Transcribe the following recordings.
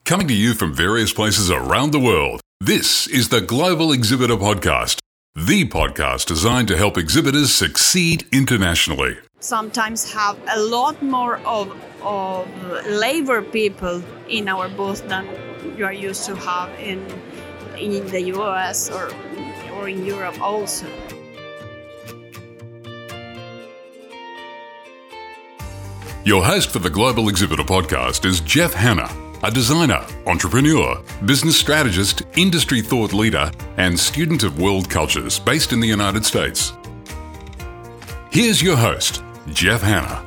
Coming to you from various places around the world, this is the Global Exhibitor Podcast, the podcast designed to help exhibitors succeed internationally. Sometimes have a lot more of labor people in our booth than you are used to have in the US or in Europe also. Your host for the Global Exhibitor Podcast is Jeff Hanna, a designer, entrepreneur, business strategist, industry thought leader, and student of world cultures based in the United States. Here's your host, Jeff Hanna.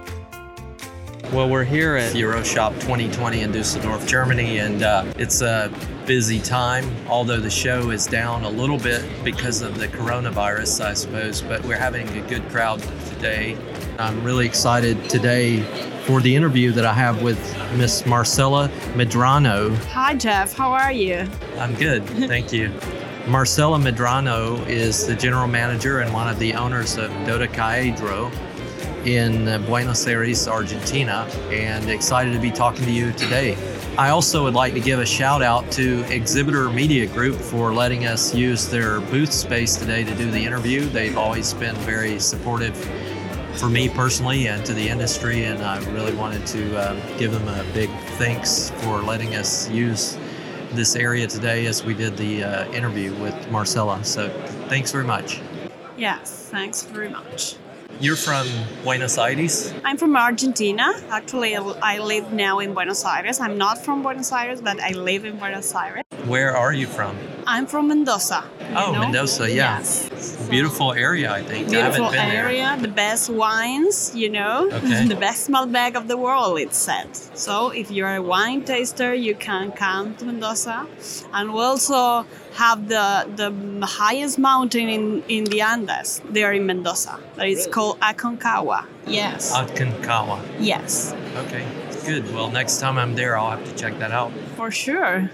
Well, we're here at EuroShop 2020 in Dusseldorf, Germany, and it's a busy time, although the show is down a little bit because of the coronavirus, I suppose, but we're having a good crowd today. I'm really excited today for the interview that I have with Miss Marcela Medrano. Hi, Jeff. How are you? I'm good. Thank you. Marcela Medrano is the general manager and one of the owners of Dodecaedro in Buenos Aires, Argentina, and excited to be talking to you today. I also would like to give a shout out to Exhibitor Media Group for letting us use their booth space today to do the interview. They've always been very supportive for me personally and to the industry, and I really wanted to give them a big thanks for letting us use this area today as we did the interview with Marcela. So thanks very much. Yes, thanks very much. You're from Buenos Aires? I'm from Argentina. Actually, I live now in Buenos Aires. I'm not from Buenos Aires, but I live in Buenos Aires. Where are you from? I'm from Mendoza. Oh, Mendoza, yeah. Yes. Beautiful area, I think. Beautiful I haven't been area, the best wines, Okay. The best Malbec of the world, it's said. So if you're a wine taster, you can come to Mendoza. And we also have the highest mountain in the Andes there in Mendoza. That is called Aconcagua. Yes. Aconcagua. Yes. Okay, good. Well, next time I'm there, I'll have to check that out. For sure.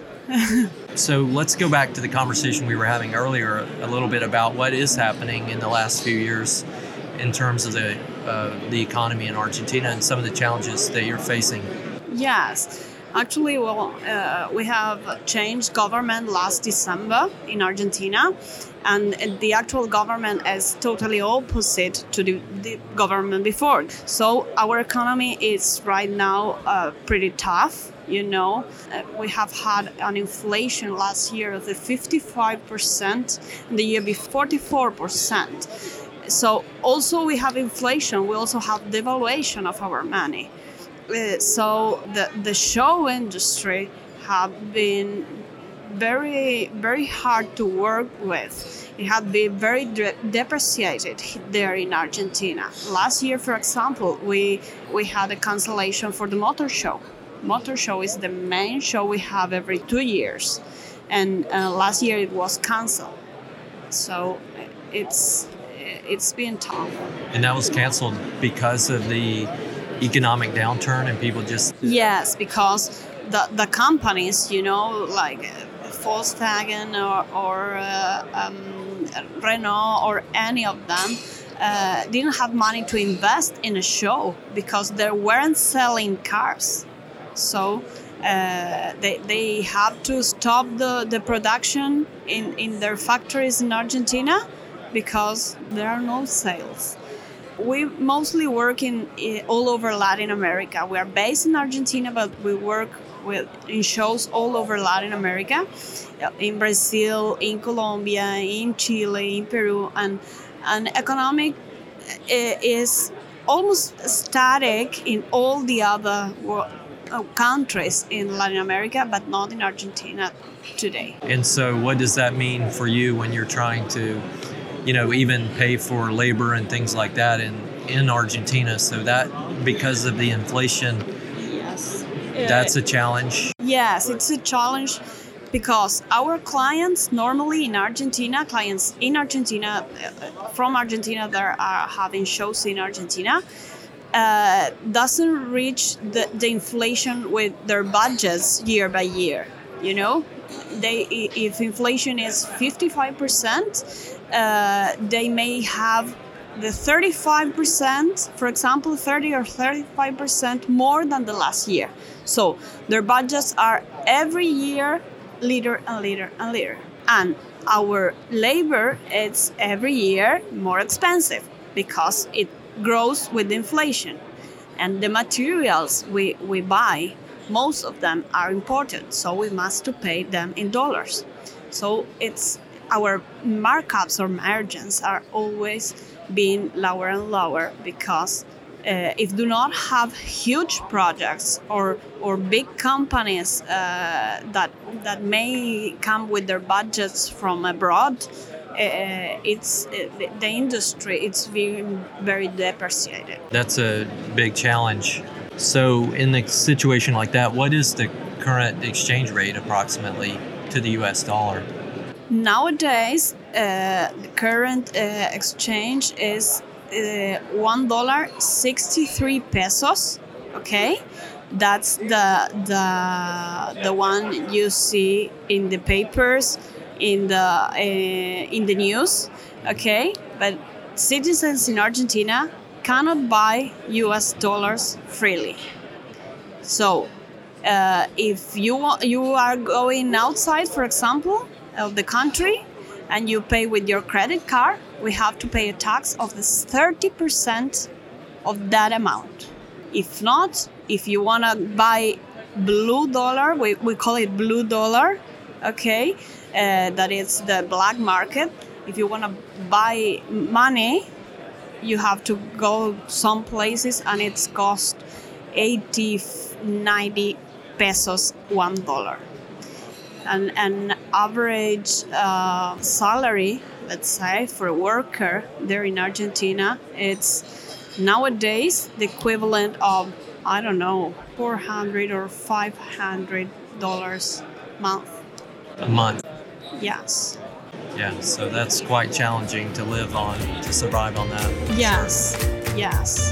So let's go back to the conversation we were having earlier a little bit about what is happening in the last few years in terms of the economy in Argentina and some of the challenges that you're facing. Yes. Actually, we have changed government last December in Argentina, and the actual government is totally opposite to the government before. So our economy is right now pretty tough. We have had an inflation last year of the 55%, and the year before 44%. So also we have inflation. We also have devaluation of our money. So the show industry have been very, very hard to work with. It had been very depreciated there in Argentina. Last year, for example, we had a cancellation for the motor show. Motor show is the main show we have every 2 years, and last year it was canceled. So it's been tough. And that was canceled because of the economic downturn and people just... Yes, because the companies, like Volkswagen or Renault or any of them didn't have money to invest in a show because they weren't selling cars. So they have to stop the production in their factories in Argentina because there are no sales. We mostly work in all over Latin America. We are based in Argentina, but we work in shows all over Latin America, in Brazil, in Colombia, in Chile, in Peru, and economic is almost static in all the other countries in Latin America, but not in Argentina today. And so what does that mean for you when you're trying to even pay for labor and things like that in Argentina? So that, because of the inflation, yes, that's a challenge. Yes, it's a challenge because our clients normally in Argentina, from Argentina that are having shows in Argentina, doesn't reach the inflation with their budgets year by year. If inflation is 55%, they may have the 35%, for example, 30 or 35% more than the last year. So their budgets are every year later and later and later. And our labor is every year more expensive because it grows with inflation. And the materials we buy, most of them are imported, so we must to pay them in dollars. So it's our markups or margins are always being lower and lower because if do not have huge projects or big companies that may come with their budgets from abroad, the industry it's being very depreciated. That's a big challenge. So in the situation like that, what is the current exchange rate approximately to the US dollar? Nowadays, the current exchange is $1.63 pesos. Okay, that's the one you see in the papers, in the news. Okay, but citizens in Argentina cannot buy US dollars freely. So if you are going outside, for example, of the country, and you pay with your credit card, we have to pay a tax of 30% of that amount. If not, if you want to buy blue dollar, we call it blue dollar, okay, that is the black market. If you want to buy money, you have to go some places and it's cost 80, 90 pesos, $1. And an average salary, let's say, for a worker there in Argentina, it's nowadays the equivalent of, I don't know, $400 or $500 a month. Yes. Yeah, so that's quite challenging to live on, to survive on that. Yes, yes.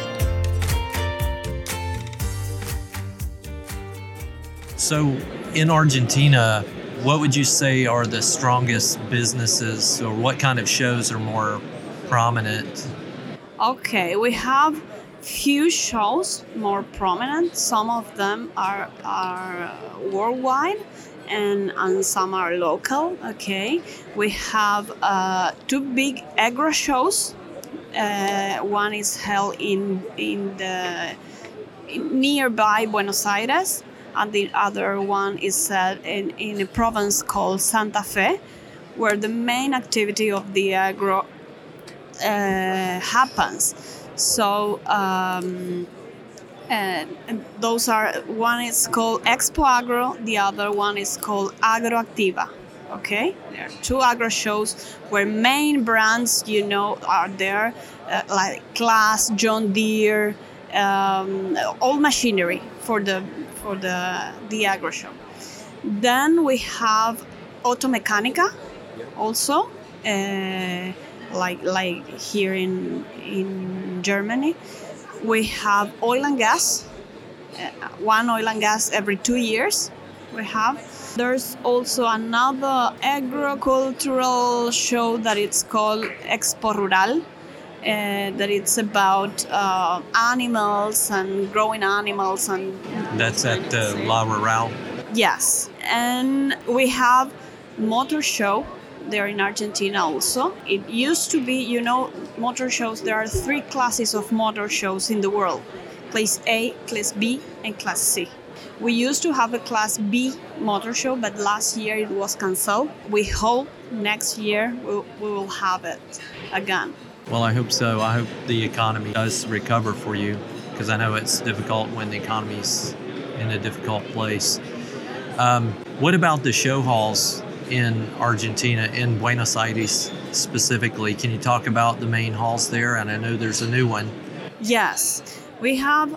So in Argentina, what would you say are the strongest businesses, or what kind of shows are more prominent? Okay, we have few shows more prominent. Some of them are worldwide and some are local. Okay, we have two big agro shows. One is held in nearby Buenos Aires, and the other one is set in a province called Santa Fe, where the main activity of the agro happens. So and those are, one is called Expo Agro, the other one is called Agroactiva. Okay, there are two agro shows where main brands, are there, like Claas, John Deere, all machinery for the agro show. Then we have Automecanica, also, like here in Germany. We have oil and gas, one oil and gas every 2 years we have. There's also another agricultural show that it's called Expo Rural, that it's about animals and growing animals. And that's at La Rural? Yes. And we have motor show there in Argentina also. It used to be, motor shows, there are 3 classes of motor shows in the world: Class A, Class B, and Class C. We used to have a Class B motor show, but last year it was canceled. We hope next year we will have it again. Well, I hope so. I hope the economy does recover for you, because I know it's difficult when the economy's in a difficult place. What about the show halls in Argentina, in Buenos Aires specifically? Can you talk about the main halls there? And I know there's a new one. Yes, we have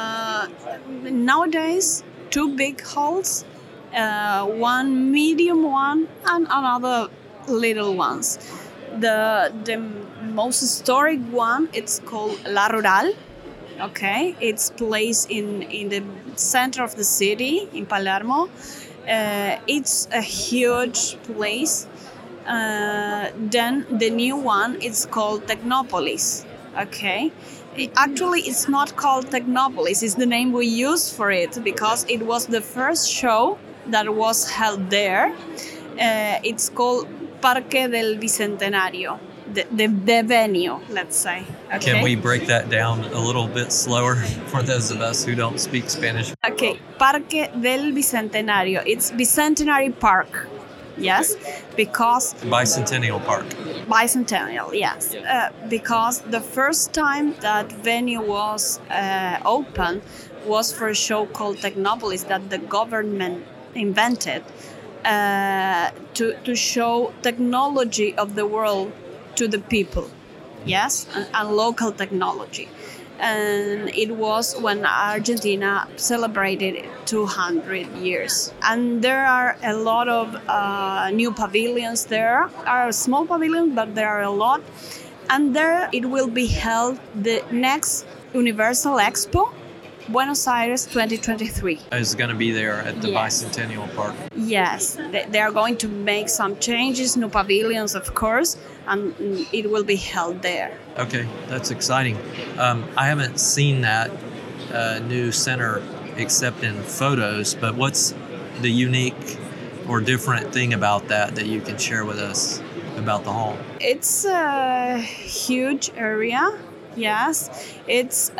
nowadays 2 big halls, one medium one and another little ones. The most historic one, it's called La Rural. Okay, it's placed in the center of the city in Palermo. It's a huge place. Then the new one is called Technopolis. Okay. It's not called Technopolis. It's the name we use for it because it was the first show that was held there. It's called Parque del Bicentenario, the venue, let's say. Okay? Can we break that down a little bit slower for those of us who don't speak Spanish? Okay, Parque del Bicentenario. It's Bicentenary Park. Yes, because Bicentennial Park. Bicentennial, yes. Because the first time that venue was open was for a show called Technopolis that the government invented to show technology of the world to the people, yes, and local technology. And it was when Argentina celebrated 200 years. And there are a lot of new pavilions there. Are small pavilions, but there are a lot. And there it will be held the next Universal Expo, Buenos Aires 2023. Is going to be there at the Bicentennial Park. Yes, they are going to make some changes, new pavilions, of course, and it will be held there. Okay, that's exciting. I haven't seen that new center except in photos, but what's the unique or different thing about that you can share with us about the hall? It's a huge area, yes. It's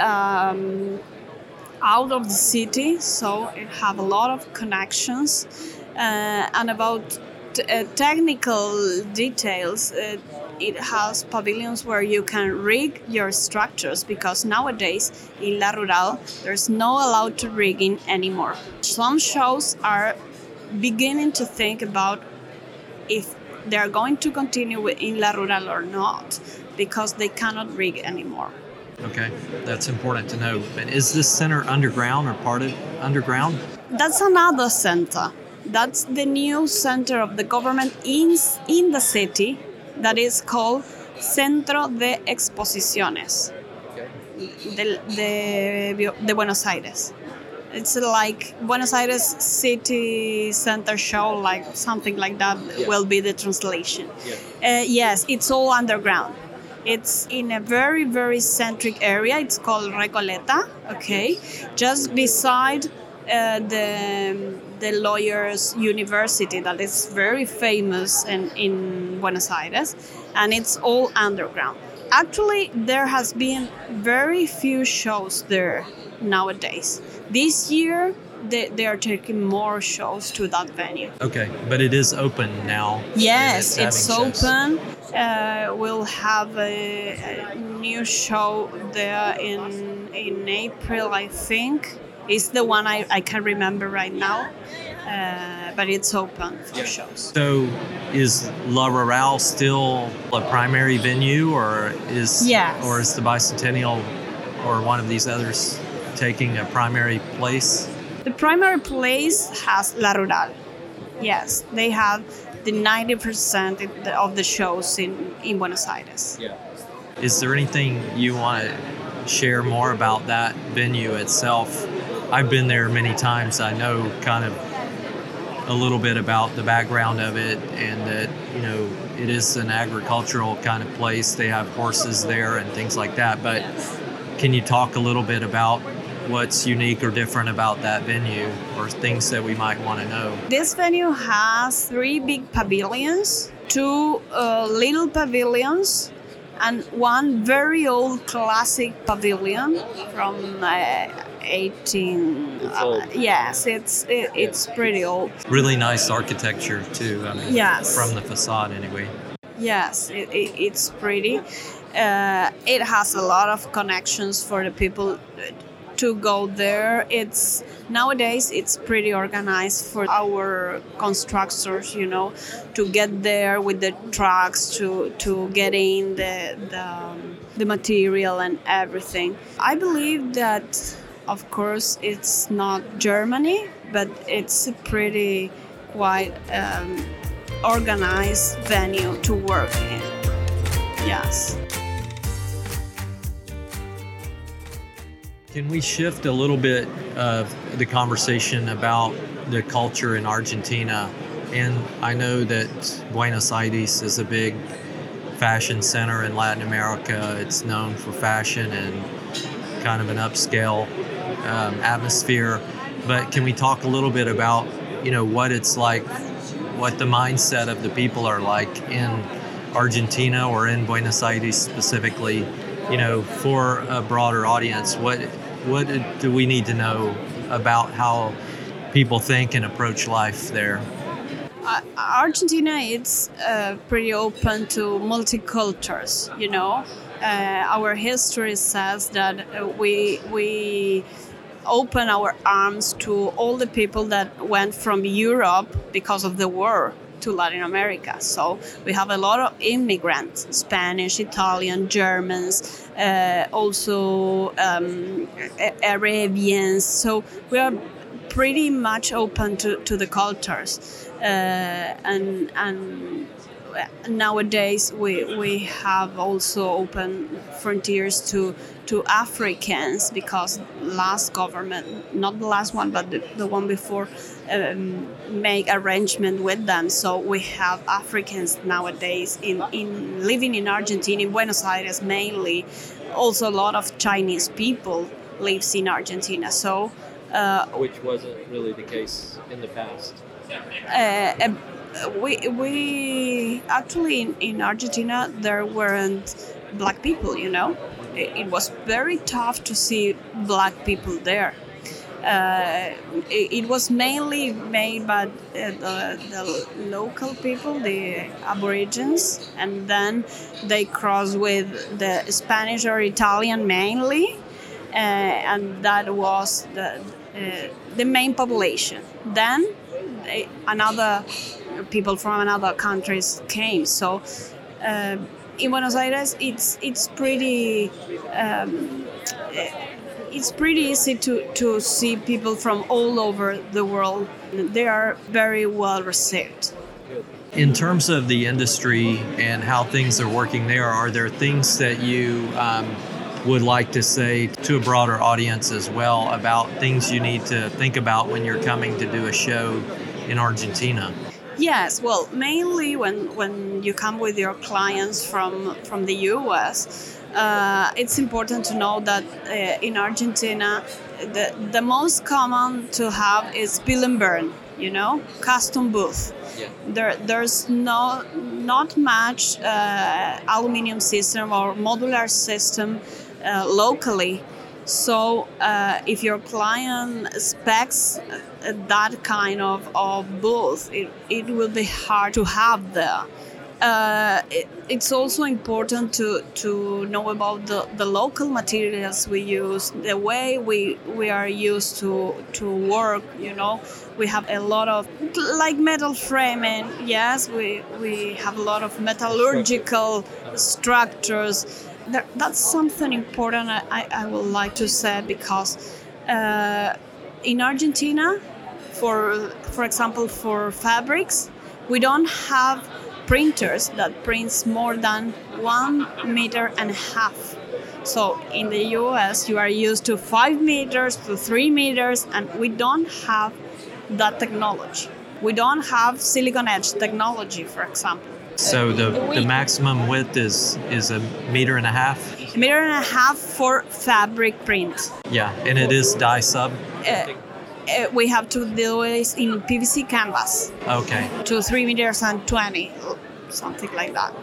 out of the city, so it have a lot of connections. And about technical details, it has pavilions where you can rig your structures, because nowadays in La Rural there's no allowed to rigging anymore. Some shows are beginning to think about if they're going to continue in La Rural or not, because they cannot rig anymore. Okay, that's important to know. And is this center underground or part of underground? That's another center. That's the new center of the government in the city that is called Centro de Exposiciones de Buenos Aires. It's like Buenos Aires City Center show, like something like that will be the translation. Yes, it's all underground. It's in a very, very centric area. It's called Recoleta, okay? Just beside the Lawyers University that is very famous in Buenos Aires, and it's all underground. Actually, there has been very few shows there nowadays. This year, they are taking more shows to that venue. Okay, but it is open now. Yes, it's open. We'll have a new show there in April, I think. It's the one I can't remember right now, but it's open for shows. So is La Rural still a primary venue, or is the Bicentennial or one of these others taking a primary place? The primary place has La Rural. Yes, they have the 90% of the shows in Buenos Aires. Yeah. Is there anything you want to share more about that venue itself? I've been there many times. I know kind of a little bit about the background of it, and that, you know, it is an agricultural kind of place. They have horses there and things like that. But can you talk a little bit about what's unique or different about that venue, or things that we might want to know? This venue has 3 big pavilions, 2 little pavilions, and 1 very old classic pavilion from 18. Yes, it's pretty old. Really nice architecture too. I mean, yes. From the facade anyway. Yes, it's pretty. It has a lot of connections for the people to go there. Nowadays it's pretty organized for our constructors, you know, to get there with the trucks, to get in the material and everything. I believe that, of course, it's not Germany, but it's a pretty quite organized venue to work in. Yes. Can we shift a little bit of the conversation about the culture in Argentina? And I know that Buenos Aires is a big fashion center in Latin America. It's known for fashion and kind of an upscale atmosphere. But can we talk a little bit about, what it's like, what the mindset of the people are like in Argentina or in Buenos Aires specifically, for a broader audience? What do we need to know about how people think and approach life there? Argentina is pretty open to multicultures, Our history says that we open our arms to all the people that went from Europe because of the war to Latin America. So we have a lot of immigrants, Spanish, Italian, Germans, also Arabians. So we are pretty much open to the cultures. And nowadays we have also open frontiers to Africans, because last government, not the last one but the one before, make arrangement with them. So we have Africans nowadays in living in Argentina, in Buenos Aires mainly. Also a lot of Chinese people lives in Argentina. So which wasn't really the case in the past. We actually in Argentina there weren't black people, It was very tough to see black people there. It was mainly made by the local people, the Aborigines, and then they crossed with the Spanish or Italian mainly, and that was the main population. Then another people from another countries came. So in Buenos Aires, it's pretty easy to see people from all over the world. They are very well received. In terms of the industry and how things are working there, are there things that you would like to say to a broader audience as well about things you need to think about when you're coming to do a show in Argentina? Yes, well, mainly when you come with your clients from the US, it's important to know that in Argentina, the most common to have is bill and burn, custom booth. Yeah. There's not much aluminum system or modular system locally. So if your client specs that kind of booth, it will be hard to have there. It's also important to know about the local materials we use, the way we are used to work. We have a lot of like metal framing. Yes, we have a lot of metallurgical structures. That's something important I would like to say, because in Argentina, for example, for fabrics, we don't have printers that prints more than 1.5 meters. So in the US, you are used to 5 meters to 3 meters, and we don't have that technology. We don't have silicon edge technology, for example. So the maximum width is 1.5 meters? 1.5 meters for fabric print. Yeah, and it is dye sub? We have to do it in PVC canvas. Okay. To 3 meters and 20, something like that.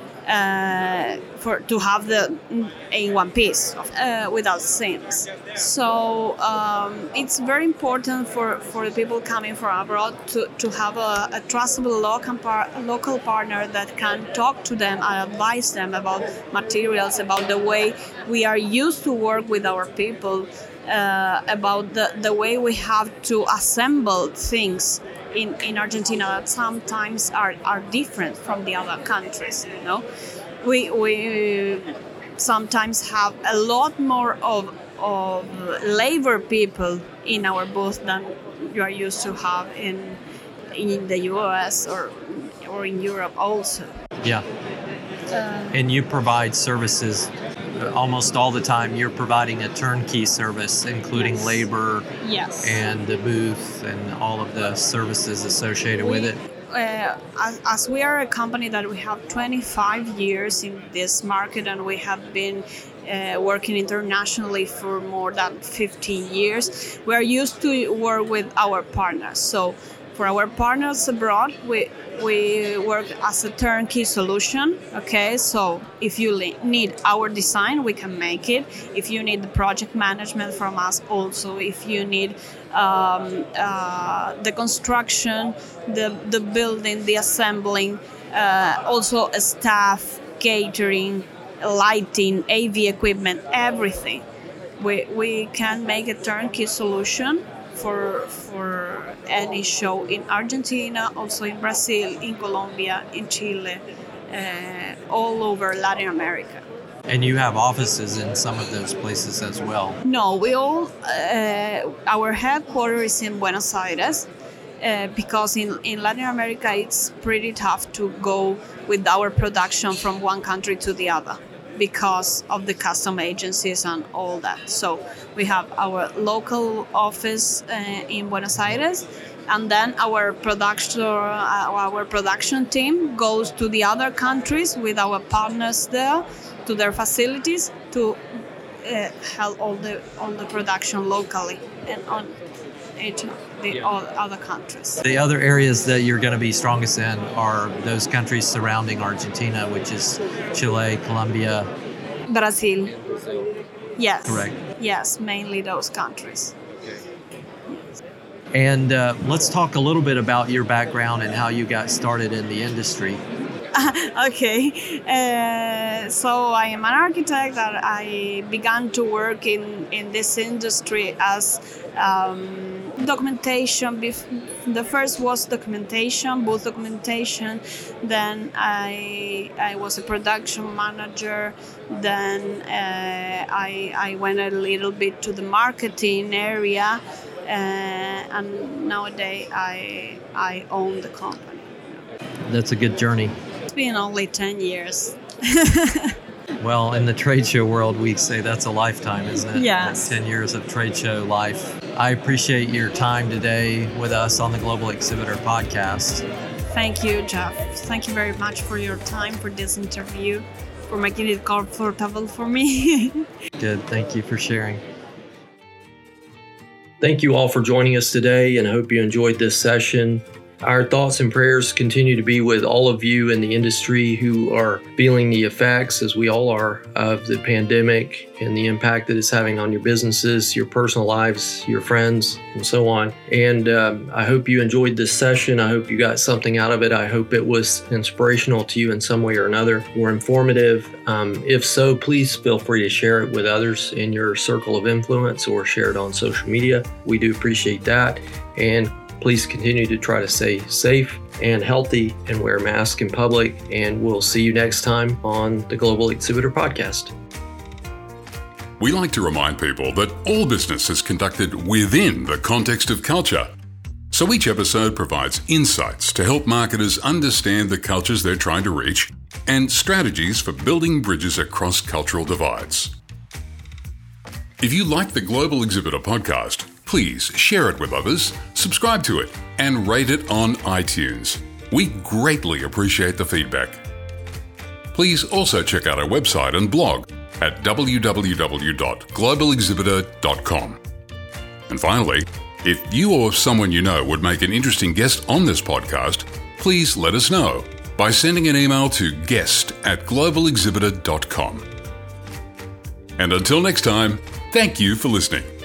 To have in one piece without seams. So it's very important for the people coming from abroad to have a trustable local partner that can talk to them and advise them about materials, about the way we are used to work with our people, about the way we have to assemble things in Argentina that sometimes are different from the other countries. We sometimes have a lot more of labor people in our booth than you are used to have in the US or in Europe also. Yeah. And you provide services almost all the time. You're providing a turnkey service, including labor yes. and the booth and all of the services associated with it. as we are a company that we have 25 years in this market, and we have been working internationally for more than 50 years, we are used to work with our partners. So for our partners abroad, we work as a turnkey solution. Okay, so if you need our design, we can make it. If you need the project management from us, also. If you need the construction, the building, the assembling, also staff, catering, lighting, AV equipment, everything. We can make a turnkey solution for any show in Argentina, also in Brazil, in Colombia, in Chile, all over Latin America. And you have offices in some of those places as well? No, we all, our headquarters is in Buenos Aires, because in Latin America it's pretty tough to go with our production from one country to the other, because of the custom agencies and all that. So we have our local office in Buenos Aires, and then our production team goes to the other countries with our partners there, to their facilities, to help all the production locally and on all other countries. The other areas that you're going to be strongest in are those countries surrounding Argentina, which is Chile, Colombia, Brazil. Yes. Correct. Yes, mainly those countries. And let's talk a little bit about your background and how you got started in the industry. Okay, so I am an architect, and I began to work in this industry as documentation. The first was documentation, booth documentation. Then I was a production manager. Then I went a little bit to the marketing area, and nowadays I own the company. That's a good journey. It's been only 10 years. Well, in the trade show world, we say that's a lifetime, isn't it? Yes. 10 years of trade show life. I appreciate your time today with us on the Global Exhibitor podcast. Thank you, Jeff. Thank you very much for your time, for this interview, for making it comfortable for me. Good. Thank you for sharing. Thank you all for joining us today, and I hope you enjoyed this session. Our thoughts and prayers continue to be with all of you in the industry who are feeling the effects, as we all are, of the pandemic and the impact that it's having on your businesses, your personal lives, your friends, and so on. And I hope you enjoyed this session. I hope you got something out of it. I hope it was inspirational to you in some way or another, or informative. If so, please feel free to share it with others in your circle of influence, or share it on social media. We do appreciate that. And please continue to try to stay safe and healthy and wear a mask in public. And we'll see you next time on the Global Exhibitor Podcast. We like to remind people that all business is conducted within the context of culture. So each episode provides insights to help marketers understand the cultures they're trying to reach and strategies for building bridges across cultural divides. If you like the Global Exhibitor Podcast, please share it with others, subscribe to it, and rate it on iTunes. We greatly appreciate the feedback. Please also check out our website and blog at www.globalexhibitor.com. And finally, if you or someone you know would make an interesting guest on this podcast, please let us know by sending an email to guest@globalexhibitor.com. And until next time, thank you for listening.